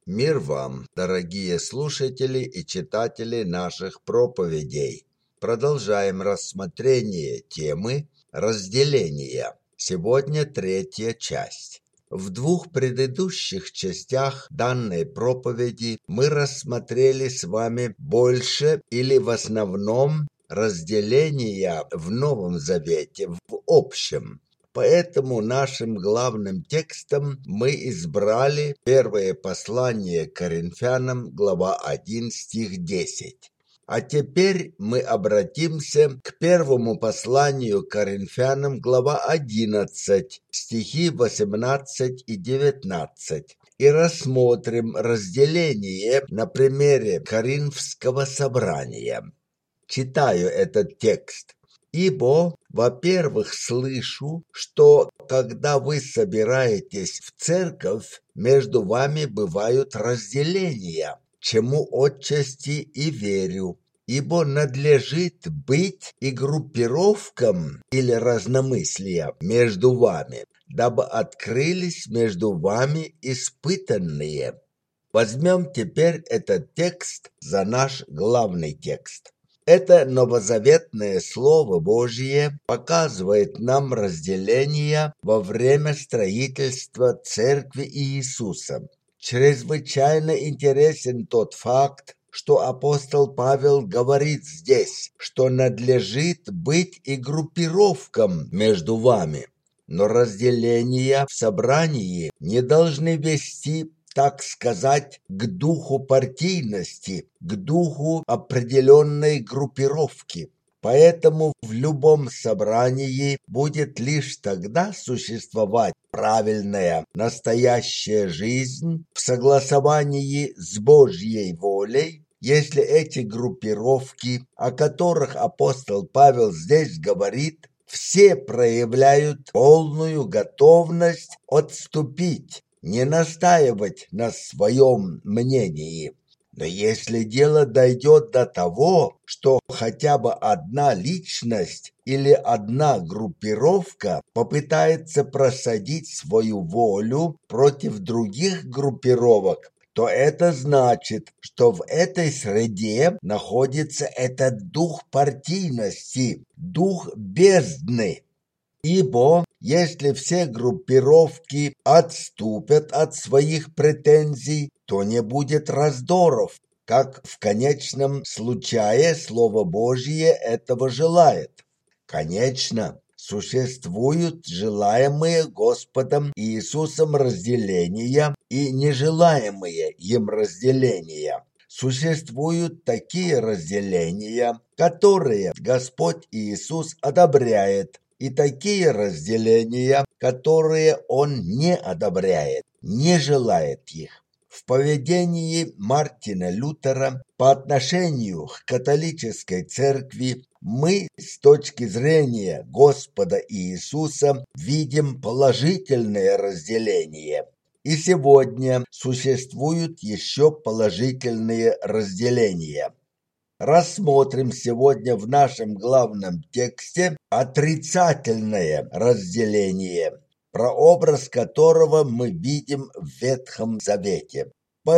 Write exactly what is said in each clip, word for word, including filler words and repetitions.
Мир вам, дорогие слушатели и читатели наших проповедей. Продолжаем рассмотрение темы разделения. Сегодня третья часть. В двух предыдущих частях данной проповеди мы рассмотрели с вами больше или в основном разделения в Новом Завете в общем. Поэтому нашим главным текстом мы избрали первое послание к Коринфянам, глава один, стих десять. А теперь мы обратимся к первому посланию к Коринфянам, глава одиннадцать, стихи восемнадцать и девятнадцать, и рассмотрим разделение на примере Коринфского собрания. Читаю этот текст. «Ибо, во-первых, слышу, что, когда вы собираетесь в церковь, между вами бывают разделения, чему отчасти и верю. Ибо надлежит быть и группировкам или разномыслия между вами, дабы открылись между вами испытанные». Возьмем теперь этот текст за наш главный текст. Это новозаветное Слово Божье показывает нам разделение во время строительства Церкви Иисуса. Чрезвычайно интересен тот факт, что апостол Павел говорит здесь, что надлежит быть и группировкам между вами. Но разделения в собрании не должны вести, так сказать, к духу партийности, к духу определенной группировки. Поэтому в любом собрании будет лишь тогда существовать правильная, настоящая жизнь в согласовании с Божьей волей, если эти группировки, о которых апостол Павел здесь говорит, все проявляют полную готовность отступить, не настаивать на своем мнении. Но если дело дойдет до того, что хотя бы одна личность или одна группировка попытается просадить свою волю против других группировок, то это значит, что в этой среде находится этот дух партийности, дух бездны. Ибо если все группировки отступят от своих претензий, то не будет раздоров, как в конечном случае Слово Божье этого желает. Конечно, существуют желаемые Господом Иисусом разделения и нежелаемые им разделения. Существуют такие разделения, которые Господь Иисус одобряет, и такие разделения, которые Он не одобряет, не желает их. В поведении Мартина Лютера по отношению к католической церкви мы с точки зрения Господа Иисуса видим положительное разделение. И сегодня существуют еще положительные разделения. Рассмотрим сегодня в нашем главном тексте отрицательное разделение, прообраз которого мы видим в Ветхом Завете.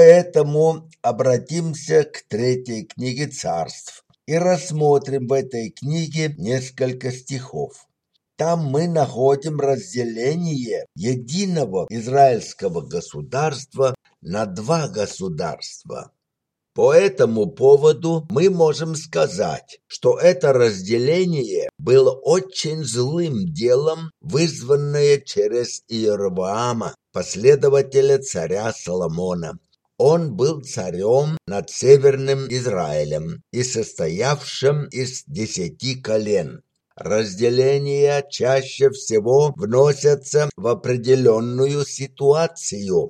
Поэтому обратимся к третьей книге Царств и рассмотрим в этой книге несколько стихов. Там мы находим разделение единого израильского государства на два государства. По этому поводу мы можем сказать, что это разделение было очень злым делом, вызванное через Иеровоама, последователя царя Соломона. Он был царем над Северным Израилем и состоявшим из десяти колен. Разделения чаще всего вносятся в определенную ситуацию.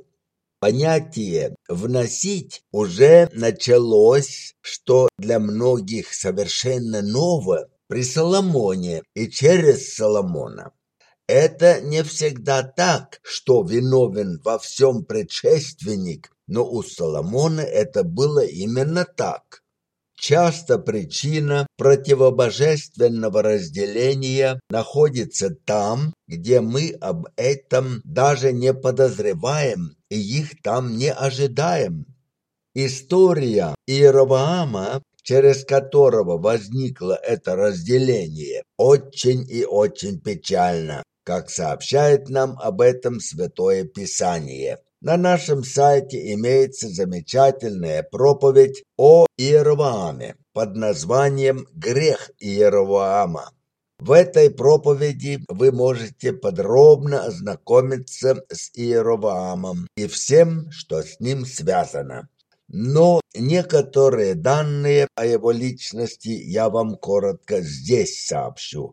Понятие «вносить» уже началось, что для многих совершенно ново, при Соломоне и через Соломона. Это не всегда так, что виновен во всем предшественник, но у Соломона это было именно так. Часто причина противобожественного разделения находится там, где мы об этом даже не подозреваем и их там не ожидаем. История Иеровоама, через которого возникло это разделение, очень и очень печальна, как сообщает нам об этом Святое Писание. На нашем сайте имеется замечательная проповедь о Иеровоаме под названием «Грех Иеровоама». В этой проповеди вы можете подробно ознакомиться с Иеровоамом и всем, что с ним связано. Но некоторые данные о его личности я вам коротко здесь сообщу.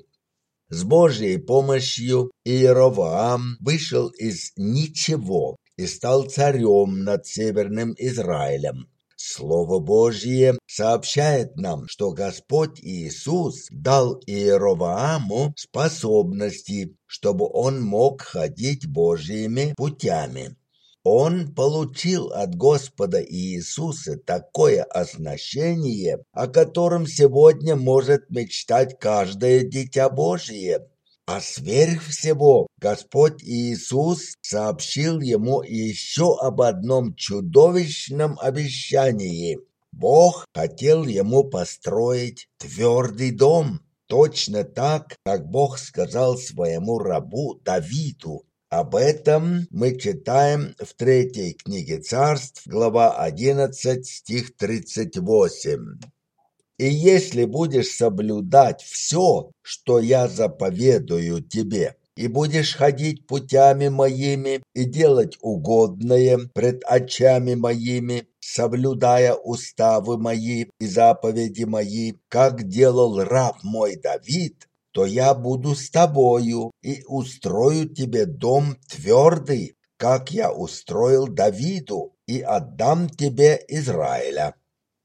С Божьей помощью Иеровоам вышел из ничего и стал царем над Северным Израилем. Слово Божье сообщает нам, что Господь Иисус дал Иеровоаму способности, чтобы он мог ходить Божьими путями. Он получил от Господа Иисуса такое оснащение, о котором сегодня может мечтать каждое дитя Божие. А сверх всего Господь Иисус сообщил ему еще об одном чудовищном обещании. Бог хотел ему построить твердый дом, точно так, как Бог сказал своему рабу Давиду. Об этом мы читаем в третьей книге Царств, глава одиннадцать, стих тридцать восемь. «И если будешь соблюдать все, что я заповедую тебе, и будешь ходить путями моими и делать угодное пред очами моими, соблюдая уставы мои и заповеди мои, как делал раб мой Давид, то я буду с тобою и устрою тебе дом твердый, как я устроил Давиду, и отдам тебе Израиля».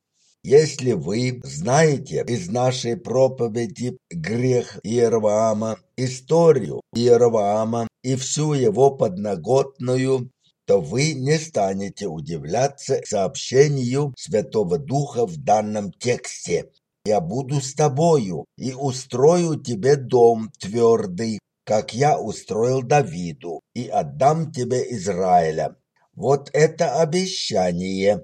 Если вы знаете из нашей проповеди грех Иеровоама, историю Иеровоама и всю его подноготную, то вы не станете удивляться сообщению Святого Духа в данном тексте. «Я буду с тобою и устрою тебе дом твердый, как я устроил Давиду, и отдам тебе Израиля». Вот это обещание.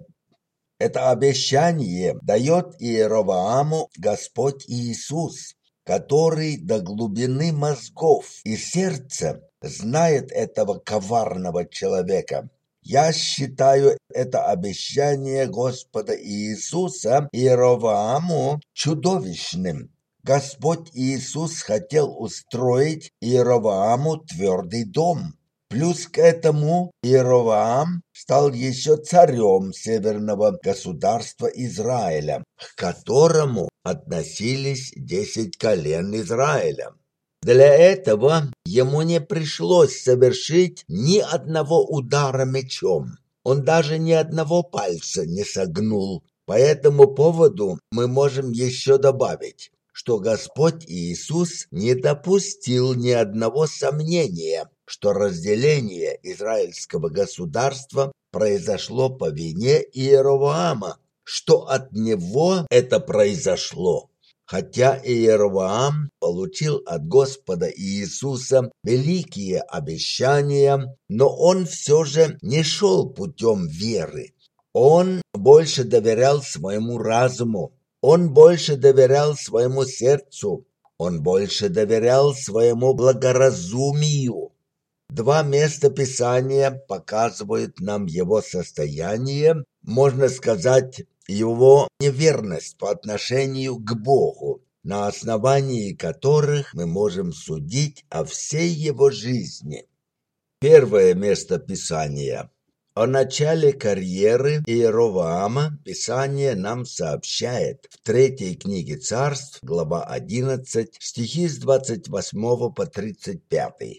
Это обещание дает Иеровоаму Господь Иисус, который до глубины мозгов и сердца знает этого коварного человека. Я считаю это обещание Господа Иисуса Иеровоаму чудовищным. Господь Иисус хотел устроить Иеровоаму твердый дом. Плюс к этому Иеровоам стал еще царем северного государства Израиля, к которому относились десять колен Израиля. Для этого ему не пришлось совершить ни одного удара мечом. Он даже ни одного пальца не согнул. По этому поводу мы можем еще добавить, что Господь Иисус не допустил ни одного сомнения, что разделение израильского государства произошло по вине Иеровоама, что от него это произошло. Хотя Иеровоам получил от Господа Иисуса великие обещания, но он все же не шел путем веры. Он больше доверял своему разуму, он больше доверял своему сердцу, он больше доверял своему благоразумию. Два места Писания показывают нам его состояние, можно сказать, его неверность по отношению к Богу, на основании которых мы можем судить о всей его жизни. Первое место Писания. О начале карьеры Иеровоама Писание нам сообщает в третьей книге Царств, глава одиннадцать, стихи с двадцать восьмого по тридцать пятый.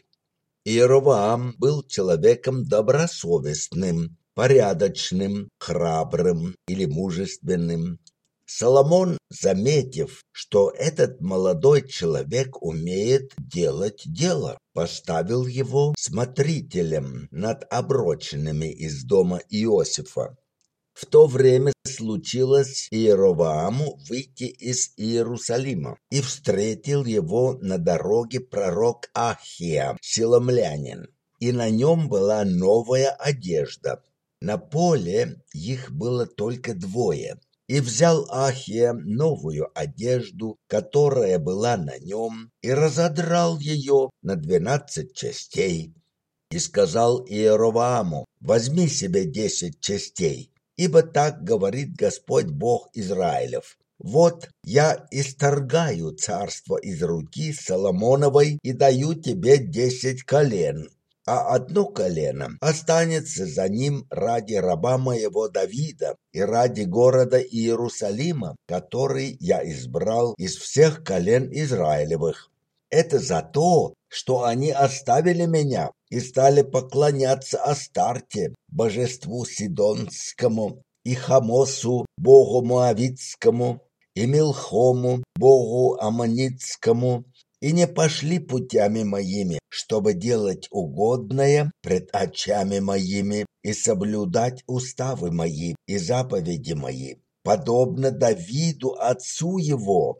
Иеровоам был человеком добросовестным, порядочным, храбрым или мужественным. Соломон, заметив, что этот молодой человек умеет делать дело, поставил его смотрителем над оброченными из дома Иосифа. В то время случилось Иеровоаму выйти из Иерусалима, и встретил его на дороге пророк Ахия, силомлянин, и на нем была новая одежда. На поле их было только двое. И взял Ахия новую одежду, которая была на нем, и разодрал ее на двенадцать частей. И сказал Иеровоаму: возьми себе десять частей, ибо так говорит Господь Бог Израилев: вот я исторгаю царство из руки Соломоновой и даю тебе десять колен, а одно колено останется за ним ради раба моего Давида и ради города Иерусалима, который я избрал из всех колен Израилевых. Это за то, что они оставили меня и стали поклоняться Астарте, божеству Сидонскому, и Хамосу, богу Моавитскому, и Милхому, богу Аммонитскому, и не пошли путями моими, чтобы делать угодное пред очами моими и соблюдать уставы мои и заповеди мои, подобно Давиду отцу его.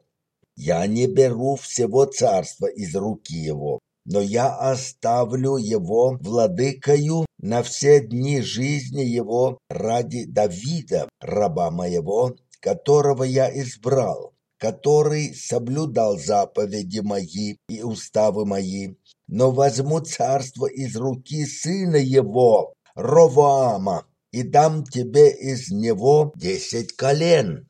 Я не беру всего царства из руки его, но я оставлю его владыкою на все дни жизни его ради Давида, раба моего, которого я избрал, который соблюдал заповеди мои и уставы мои, но возьму царство из руки сына его, Ровоама, и дам тебе из него десять колен».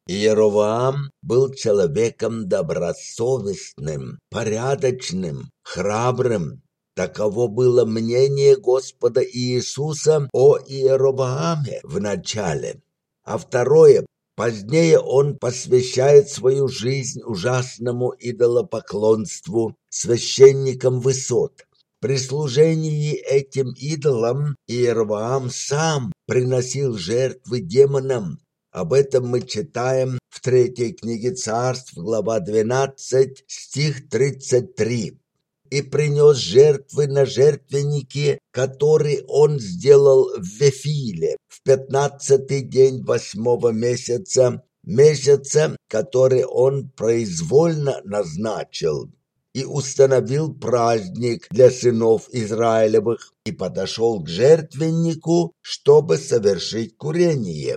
Иеровоам был человеком добросовестным, порядочным, храбрым. Таково было мнение Господа Иисуса о Иеровоаме в начале. А второе, позднее он посвящает свою жизнь ужасному идолопоклонству, священникам высот. При служении этим идолам Иеровоам сам приносил жертвы демонам. Об этом мы читаем в третьей книге Царств, глава двенадцать, стих тридцать три. «И принес жертвы на жертвеннике, который он сделал в Вефиле, в пятнадцатый день восьмого месяца, месяца, который он произвольно назначил, и установил праздник для сынов Израилевых, и подошел к жертвеннику, чтобы совершить курение».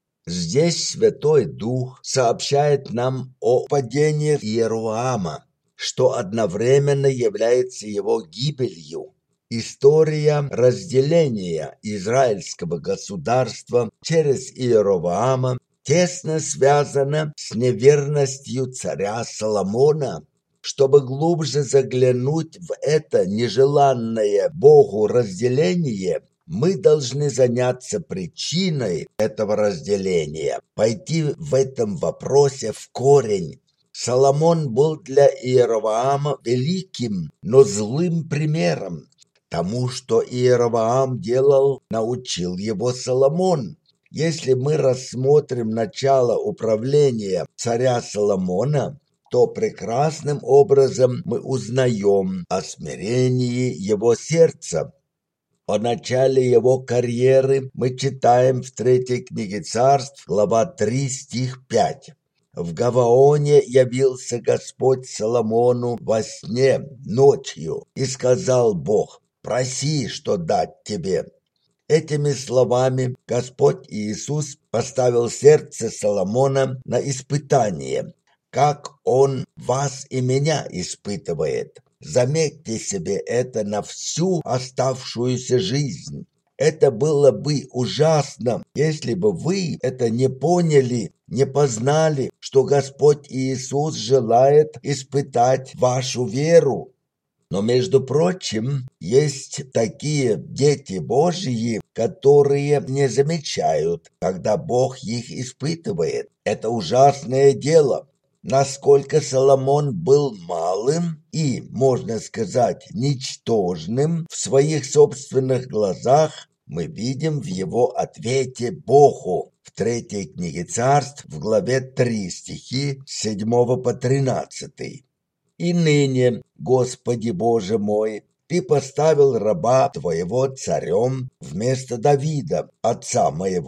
Здесь Святой Дух сообщает нам о падении Иеровоама, что одновременно является его гибелью. История разделения израильского государства через Иеровоама тесно связана с неверностью царя Соломона. Чтобы глубже заглянуть в это нежеланное Богу разделение, мы должны заняться причиной этого разделения, пойти в этом вопросе в корень. Соломон был для Иеровоама великим, но злым примером. Тому, что Иеровоам делал, научил его Соломон. Если мы рассмотрим начало управления царя Соломона, то прекрасным образом мы узнаем о смирении его сердца. О начале его карьеры мы читаем в третьей книге Царств, глава три, стих пять. «В Гаваоне явился Господь Соломону во сне ночью, и сказал Бог: проси, что дать тебе». Этими словами Господь Иисус поставил сердце Соломона на испытание, как Он вас и меня испытывает. Заметьте себе это на всю оставшуюся жизнь. Это было бы ужасно, если бы вы это не поняли, не познали, что Господь Иисус желает испытать вашу веру. Но, между прочим, есть такие дети Божьи, которые не замечают, когда Бог их испытывает. Это ужасное дело. Насколько Соломон был малым и, можно сказать, ничтожным в своих собственных глазах, мы видим в его ответе Богу в третьей книге Царств, в главе три, стихи с седьмого по тринадцатый. «И ныне, Господи Боже мой, Ты поставил раба Твоего царем вместо Давида, отца моего.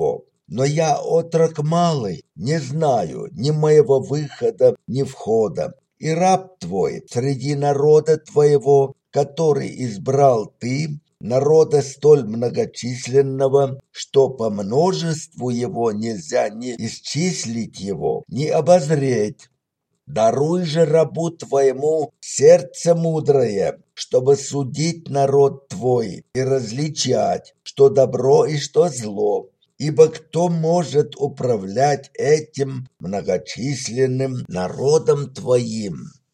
но я отрок малый, не знаю ни моего выхода, ни входа. И раб твой среди народа твоего, который избрал ты, народа столь многочисленного, что по множеству его нельзя ни исчислить его, ни обозреть. Даруй же рабу твоему сердце мудрое, чтобы судить народ твой и различать, что добро и что зло. Ибо кто может управлять этим многочисленным народом твоим?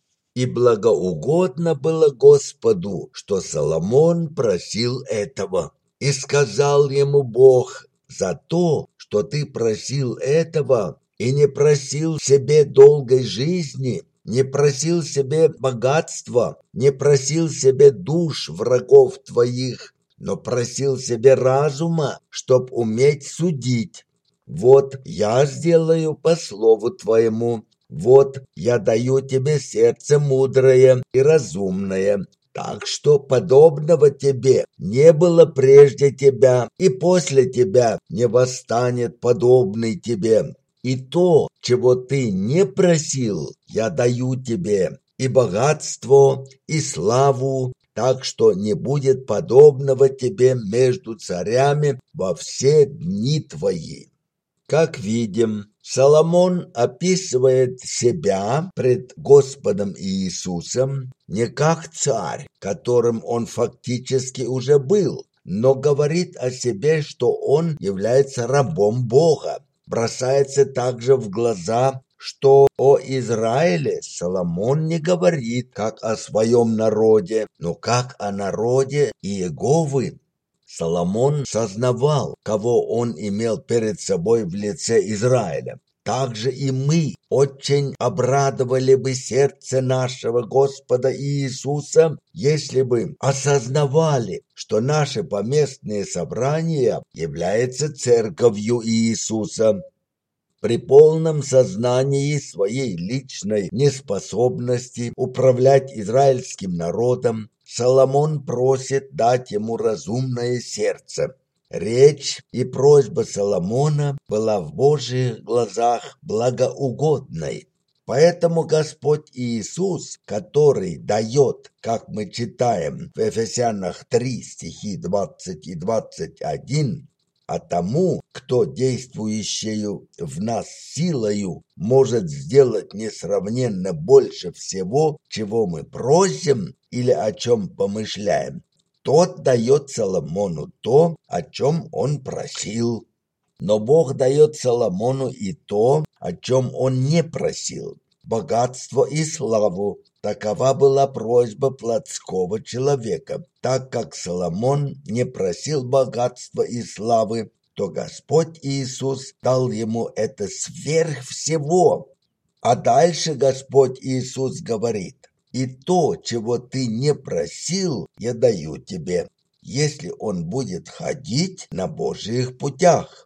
И благоугодно было Господу, что Соломон просил этого. И сказал ему Бог: за то, что ты просил этого, и не просил себе долгой жизни, не просил себе богатства, не просил себе душ врагов твоих, но просил себе разума, чтоб уметь судить. Вот я сделаю по слову твоему, вот я даю тебе сердце мудрое и разумное, так что подобного тебе не было прежде тебя, и после тебя не восстанет подобный тебе. И то, чего ты не просил, я даю тебе, и богатство, и славу, так что не будет подобного тебе между царями во все дни твои. Как видим, Соломон описывает себя пред Господом Иисусом не как царь, которым он фактически уже был, но говорит о себе, что он является рабом Бога. Бросается также в глаза, что о Израиле Соломон не говорит как о своем народе, но как о народе Иеговы. Соломон сознавал, кого он имел перед собой в лице Израиля. Также и мы очень обрадовали бы сердце нашего Господа Иисуса, если бы осознавали, что наши поместные собрания являются церковью Иисуса. При полном сознании своей личной неспособности управлять израильским народом, Соломон просит дать ему разумное сердце. Речь и просьба Соломона была в Божьих глазах благоугодной. Поэтому Господь Иисус, который дает, как мы читаем в Ефесянах три, стихи двадцать и двадцать один, а тому, кто действующую в нас силою может сделать несравненно больше всего, чего мы просим или о чем помышляем, тот дает Соломону то, о чем он просил. Но Бог дает Соломону и то, о чем он не просил – богатство и славу. Такова была просьба плотского человека. Так как Соломон не просил богатства и славы, то Господь Иисус дал ему это сверх всего. А дальше Господь Иисус говорит: «И то, чего ты не просил, я даю тебе, если он будет ходить на Божьих путях».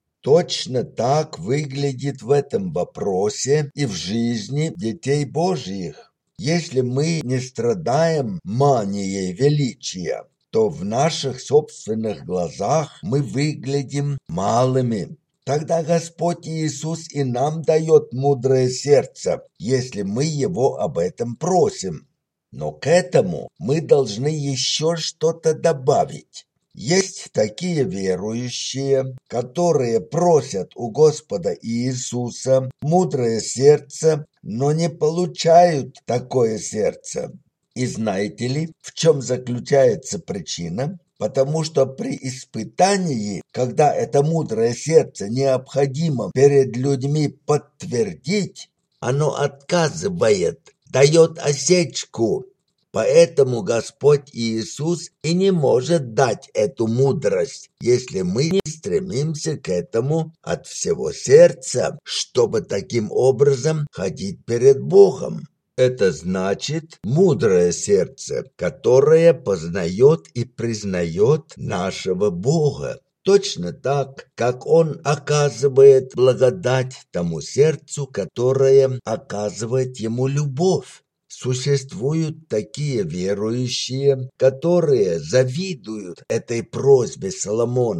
Точно так выглядит в этом вопросе и в жизни детей Божьих. Если мы не страдаем манией величия, то в наших собственных глазах мы выглядим малыми. Тогда Господь Иисус и нам дает мудрое сердце, если мы Его об этом просим. Но к этому мы должны еще что-то добавить. Есть такие верующие, которые просят у Господа Иисуса мудрое сердце, но не получают такое сердце. И знаете ли, в чем заключается причина? Потому что при испытании, когда это мудрое сердце необходимо перед людьми подтвердить, оно отказывает, дает осечку. Поэтому Господь Иисус и не может дать эту мудрость, если мы не стремимся к этому от всего сердца, чтобы таким образом ходить перед Богом. Это значит мудрое сердце, которое познает и признает нашего Бога. Точно так, как Он оказывает благодать тому сердцу, которое оказывает Ему любовь. Существуют такие верующие, которые завидуют этой просьбе Соломона.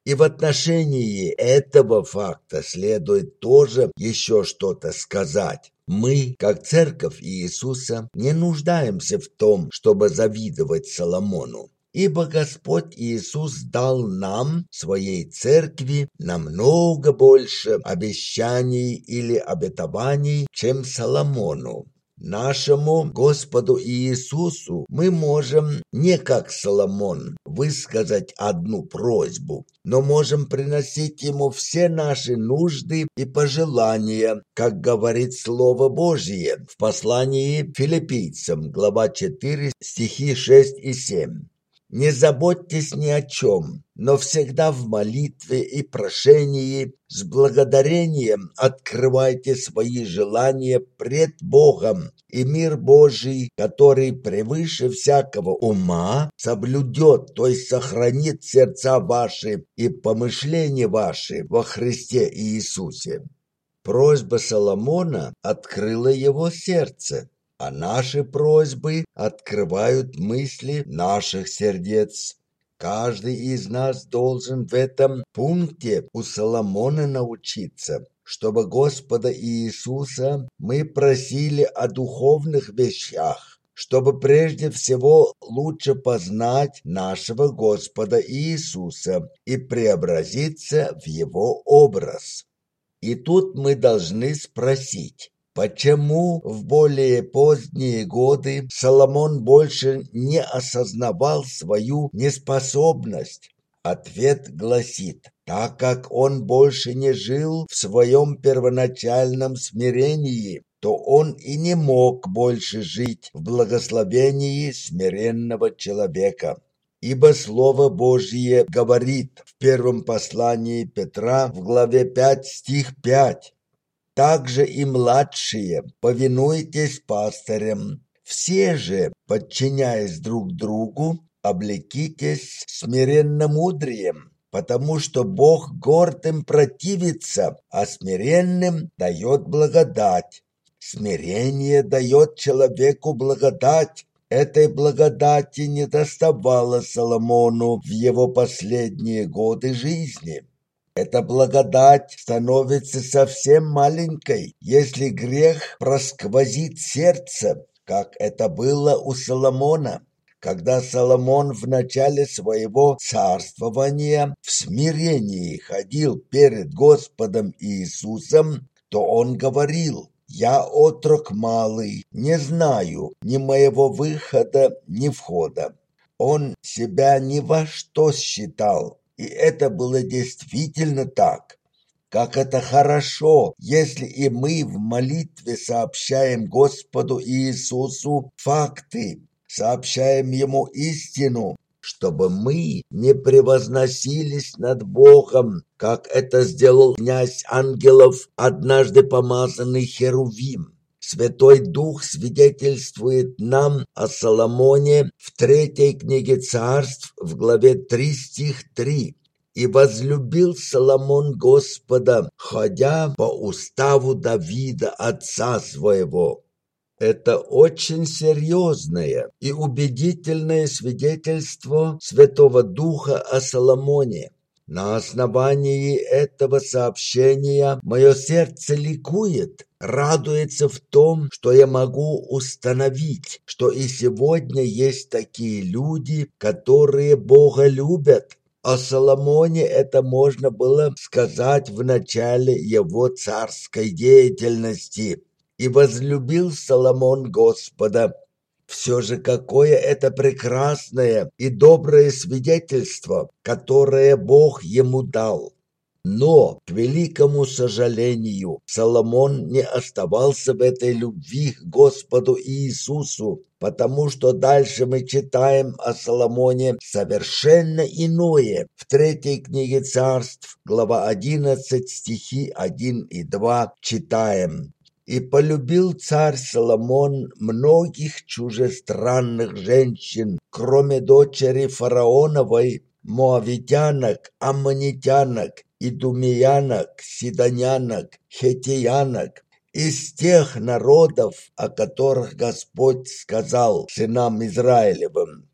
И в отношении этого факта следует тоже еще что-то сказать. Мы, как Церковь Иисуса, не нуждаемся в том, чтобы завидовать Соломону. Ибо Господь Иисус дал нам, своей церкви, намного больше обещаний или обетований, чем Соломону. Нашему Господу Иисусу мы можем не как Соломон высказать одну просьбу, но можем приносить Ему все наши нужды и пожелания, как говорит Слово Божие в послании Филиппийцам, глава четыре, стихи шесть и семь. «Не заботьтесь ни о чем, но всегда в молитве и прошении с благодарением открывайте свои желания пред Богом, и мир Божий, который превыше всякого ума, соблюдет, то есть сохранит сердца ваши и помышления ваши во Христе Иисусе». Просьба Соломона открыла его сердце, а наши просьбы открывают мысли наших сердец. Каждый из нас должен в этом пункте у Соломона научиться, чтобы Господа Иисуса мы просили о духовных вещах, чтобы прежде всего лучше познать нашего Господа Иисуса и преобразиться в Его образ. И тут мы должны спросить, почему в более поздние годы Соломон больше не осознавал свою неспособность? Ответ гласит, так как он больше не жил в своем первоначальном смирении, то он и не мог больше жить в благословении смиренного человека. Ибо Слово Божье говорит в первом послании Петра в главе пять, стих пять. «Также и младшие, повинуйтесь пастырям, все же, подчиняясь друг другу, облекитесь смиренномудрием, потому что Бог гордым противится, а смиренным дает благодать. Смирение дает человеку благодать». Этой благодати не доставало Соломону в его последние годы жизни. Эта благодать становится совсем маленькой, если грех просквозит сердце, как это было у Соломона. Когда Соломон в начале своего царствования в смирении ходил перед Господом Иисусом, то он говорил: «Я отрок малый, не знаю ни моего выхода, ни входа». Он себя ни во что считал, и это было действительно так. Как это хорошо, если и мы в молитве сообщаем Господу Иисусу факты, сообщаем Ему истину, чтобы мы не превозносились над Богом, как это сделал князь ангелов, однажды помазанный Херувим. Святой Дух свидетельствует нам о Соломоне в третьей книге Царств в главе три, стих три. «И возлюбил Соломон Господа, ходя по уставу Давида, отца своего». Это очень серьезное и убедительное свидетельство Святого Духа о Соломоне. На основании этого сообщения мое сердце ликует, радуется в том, что я могу установить, что и сегодня есть такие люди, которые Бога любят. О Соломоне это можно было сказать в начале его царской деятельности. «И возлюбил Соломон Господа». Все же какое это прекрасное и доброе свидетельство, которое Бог ему дал. Но, к великому сожалению, Соломон не оставался в этой любви к Господу Иисусу, потому что дальше мы читаем о Соломоне совершенно иное. В третьей книге Царств, глава одиннадцать, стихи один и два читаем. «И полюбил царь Соломон многих чужестранных женщин, кроме дочери фараоновой, моавитянок, аммонитянок, идумеянок, сидонянок, хеттиянок, из тех народов, о которых Господь сказал сынам Израилевым».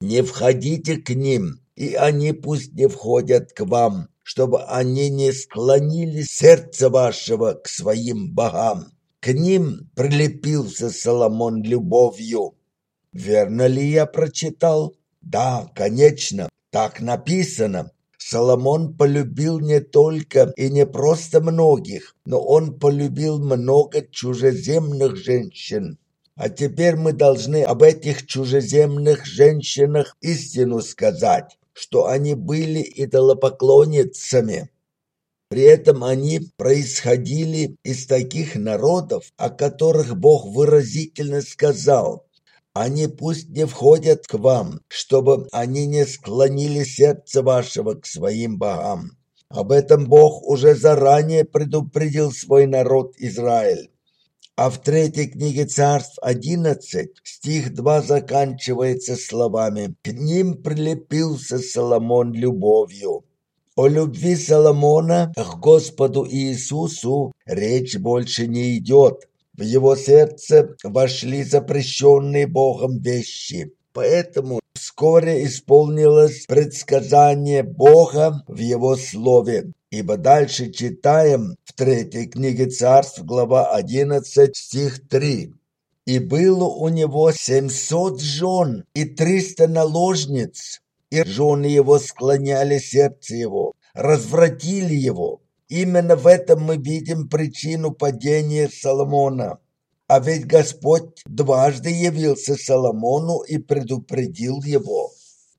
не входите к ним, и они пусть не входят к вам, чтобы они не склонили сердце вашего к своим богам. К ним прилепился Соломон любовью. Верно ли я прочитал? Да, конечно, так написано. Соломон полюбил не только и не просто многих, но он полюбил много чужеземных женщин. А теперь мы должны об этих чужеземных женщинах истину сказать, что они были идолопоклонницами. При этом они происходили из таких народов, о которых Бог выразительно сказал: «Они пусть не входят к вам, чтобы они не склонили сердце вашего к своим богам». Об этом Бог уже заранее предупредил свой народ Израиль. А в третьей книге Царств одиннадцать, стих два заканчивается словами: «К ним прилепился Соломон любовью». О любви Соломона к Господу Иисусу речь больше не идет. В его сердце вошли запрещенные Богом вещи. Поэтому вскоре исполнилось предсказание Бога в его слове. Ибо дальше читаем в третьей книге Царств, глава одиннадцать, стих три. «И было у него семьсот жен и триста наложниц, и жены его склоняли сердце его, развратили его». Именно в этом мы видим причину падения Соломона. А ведь Господь дважды явился Соломону и предупредил его.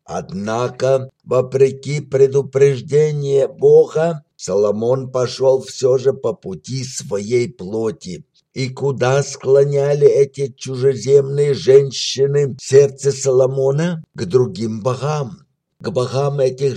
Однако, вопреки предупреждению Бога, Соломон пошел все же по пути своей плоти. И куда склоняли эти чужеземные женщины сердце Соломона? К другим богам, к богам этих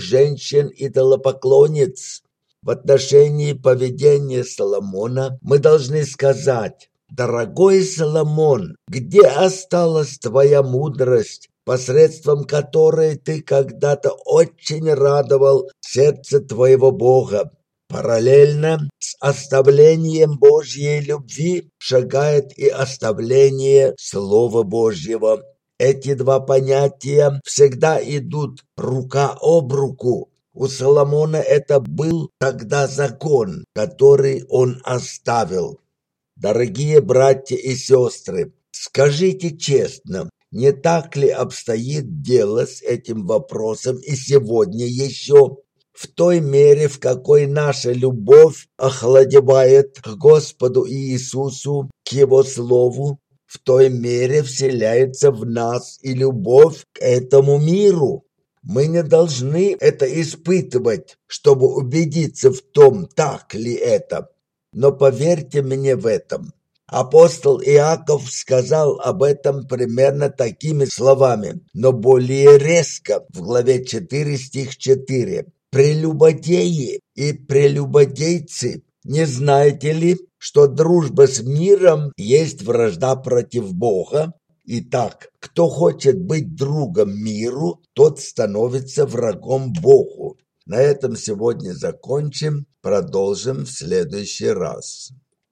женщин-идолопоклонниц. В отношении поведения Соломона мы должны сказать: «Дорогой Соломон, где осталась твоя мудрость, посредством которой ты когда-то очень радовал сердце твоего Бога?» Параллельно с оставлением Божьей любви шагает и оставление Слова Божьего. Эти два понятия всегда идут рука об руку. У Соломона это был тогда закон, который он оставил. Дорогие братья и сестры, скажите честно, не так ли обстоит дело с этим вопросом и сегодня еще? В той мере, в какой наша любовь охладевает к Господу Иисусу, к Его Слову, в той мере вселяется в нас и любовь к этому миру. Мы не должны это испытывать, чтобы убедиться в том, так ли это. Но поверьте мне в этом. Апостол Иаков сказал об этом примерно такими словами, но более резко, в главе четыре, стих четыре. «Прелюбодеи и прелюбодейцы, не знаете ли, что дружба с миром есть вражда против Бога? Итак, кто хочет быть другом миру, тот становится врагом Богу». На этом сегодня закончим, продолжим в следующий раз.